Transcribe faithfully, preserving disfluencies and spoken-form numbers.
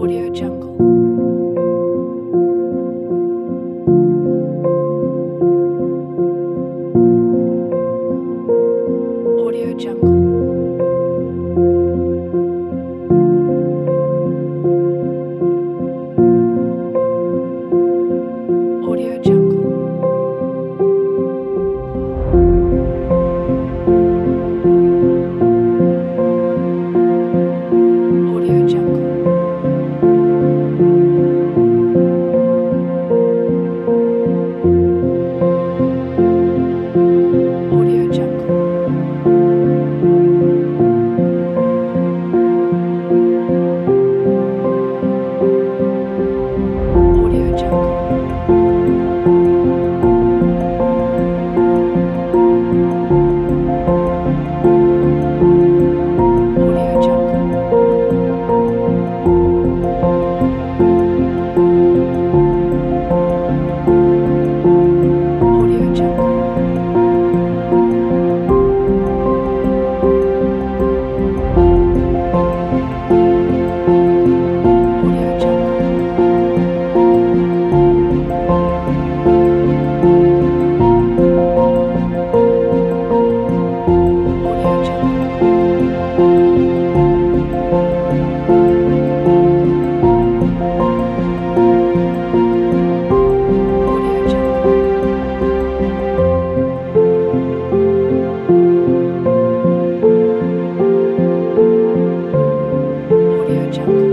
Audio Jungle. Audio Jungle. Audio Jungle. Audio Jungle. Audio Jungle. Audio Jungle. Audio Jungle. Audio Jungle. Audio Jungle. Audio Jungle. Audio Jungle. Audio Jungle.